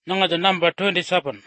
Nanga number 27.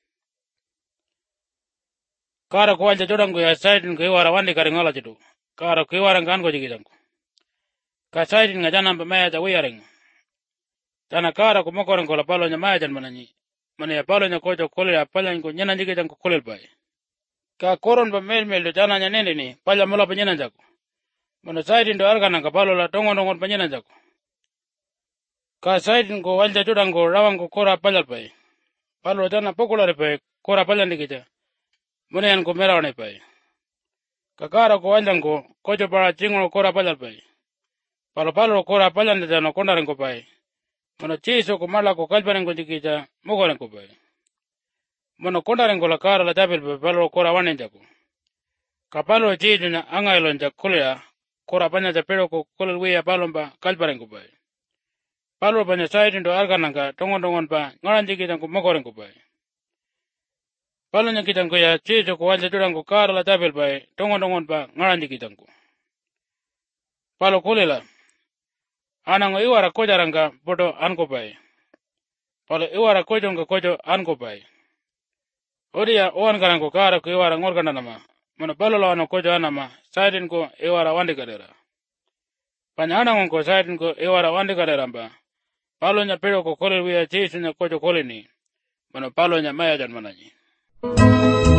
Kara ko alja jodango ya side ko iwara wandi kare ngala jidu. Kara ko iwara ngan jigidango. Ka side nga jana mba maya ja wiyaring. Tana kara ko mokoran ko la palo nya maya jan manani. Mana ya palo nya kojo kole ya pala ko nyana jigidan ko kolel bai. Ka koron ba mel do jana nya nende ni pala mula pa nyana jako. Mana side do arga nanga palo la dongon pa nyana jako. Ka side ko alja jodango rawang ko kora pala bai. Palo jana pokulare bai kora pala ndikita. Mana yan ko merawane bai. Kakara ko aljango kojo para chingo kora pala bai. Palo kora pala ndana kondaren ko bai. Mana chiso ko mala ko kalparen ko dikita mogoren ko bai. Mana kondaren ko la kara la tapil bai palo kora wanen jako. Kapalo chiso na angailon jak kulea kora panya ja pero ko kolel wea palo ba kalparen ko bai. Palo panya side ndo argananga tongon ba ngaran dikita ko mogoren ko bai. Palo nya kitan ko ya chiso ko wanja durang ko kara la tapil bai tongon ba ngaran dikita ko. Palo kulela anang iwara kojaranga bodo anko bai. Palo iwara kojo anko bai. Odia oan karango kara ko iwara ngorgana nama. Mana palo lawan kojo anama saidin ko iwara wandi kadera. Panya anang ko saidin ko iwara wandi kadera ba. Palo nya pero ko kolel wiya chisu nya kojo koleni. Mana palo nya maya jan mananyi.